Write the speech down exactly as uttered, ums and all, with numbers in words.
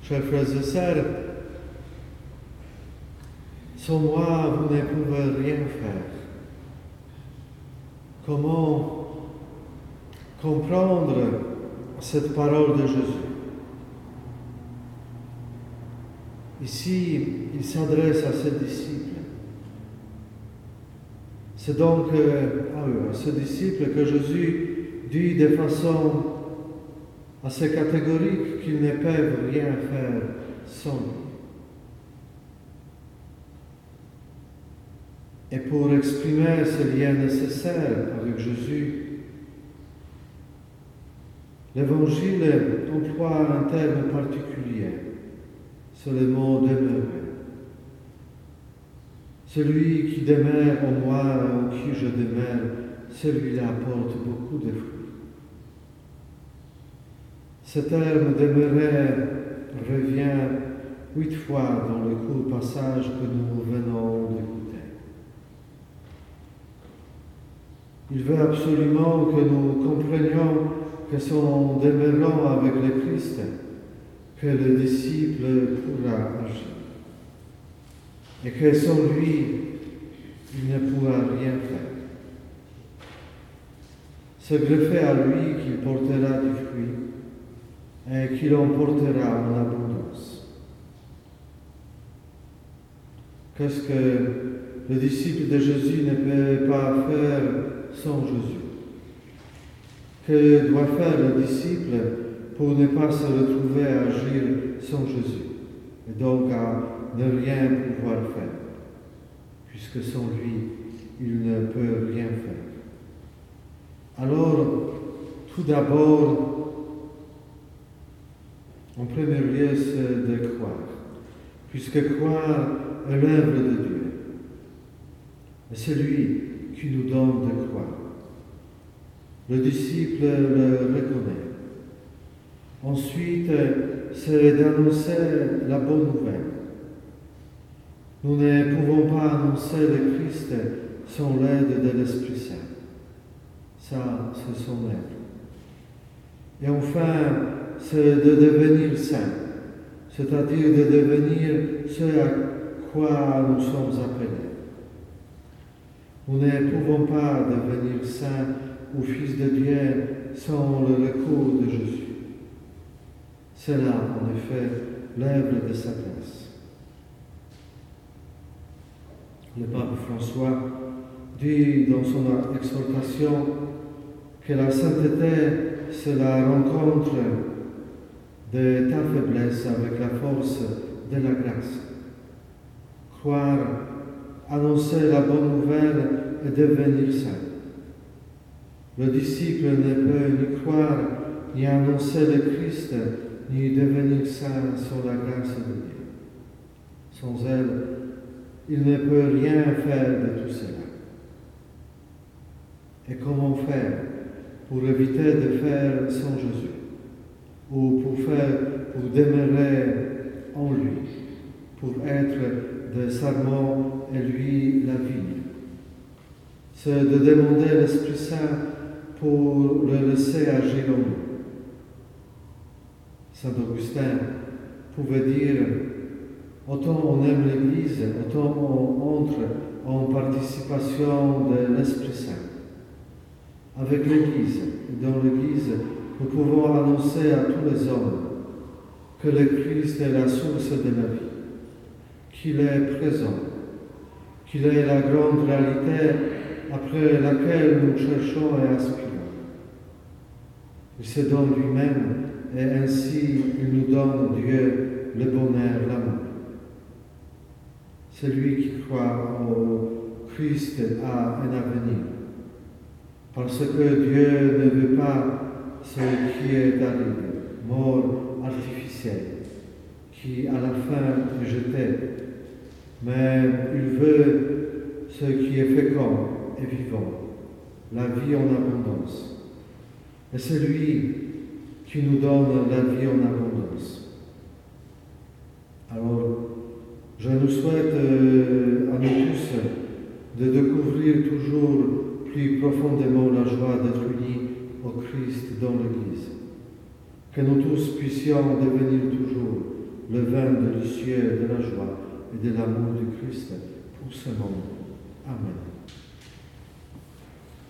chers frères et sœurs, sans moi, vous ne pouvez rien faire. Comment comprendre cette parole de Jésus? Ici, il s'adresse à ses disciples. C'est donc à eux, à ces disciples, que Jésus dit de façon assez catégorique qu'ils ne peuvent rien faire sans lui. Et pour exprimer ce lien nécessaire avec Jésus, l'Évangile emploie un terme particulier, c'est le mot demeurer. Celui qui demeure en moi, en qui je demeure, celui-là apporte beaucoup de fruits. Ce terme demeurer revient huit fois dans le court passage que nous venons d'écouter. Il veut absolument que nous comprenions que c'est en demeurant avec le Christ que le disciple pourra agir. Et que sans lui, il ne pourra rien faire. C'est greffé à lui qu'il portera du fruit et qu'il en portera en abondance. Qu'est-ce que le disciple de Jésus ne peut pas faire sans Jésus? Que doit faire le disciple pour ne pas se retrouver à agir sans Jésus et donc à ne rien pouvoir faire, puisque sans lui, il ne peut rien faire. Alors, tout d'abord, en premier lieu, c'est de croire, puisque croire est l'œuvre de Dieu. Et c'est lui qui nous donne de croire. Le disciple le reconnaît. Ensuite, c'est d'annoncer la bonne nouvelle. Nous ne pouvons pas annoncer le Christ sans l'aide de l'Esprit Saint. Ça, c'est son aide. Et enfin, c'est de devenir saint, c'est-à-dire de devenir ce à quoi nous sommes appelés. Nous ne pouvons pas devenir saints ou fils de Dieu sans le recours de Jésus. C'est là, en effet, l'œuvre de sa grâce. Le pape François dit dans son exhortation que la sainteté, c'est la rencontre de ta faiblesse avec la force de la grâce. Croire, annoncer la bonne nouvelle et devenir saint. Le disciple ne peut ni croire, ni annoncer le Christ, ni devenir saint sans la grâce de Dieu. Sans elle, il ne peut rien faire de tout cela. Et comment faire pour éviter de faire sans Jésus, ou pour faire, pour demeurer en lui, pour être des sarments et lui la vigne? C'est de demander l'Esprit Saint pour le laisser agir en nous. Saint Augustin pouvait dire: autant on aime l'Église, autant on entre en participation de l'Esprit Saint. Avec l'Église et dans l'Église, nous pouvons annoncer à tous les hommes que le Christ est la source de la vie, qu'il est présent, qu'il est la grande réalité après laquelle nous cherchons et aspirons. Il se donne lui-même et ainsi il nous donne Dieu, le bonheur, l'amour. Celui qui croit au Christ a un avenir, parce que Dieu ne veut pas ce qui est arrivé, mort artificielle, qui à la fin est jeté, mais il veut ce qui est fécond et vivant, la vie en abondance. Et c'est lui qui nous donne la vie en abondance. Alors, je nous souhaite euh, à nous tous de découvrir toujours plus profondément la joie d'être unis au Christ dans l'Église. Que nous tous puissions devenir toujours le vin délicieux de la joie et de l'amour du Christ pour ce monde. Amen.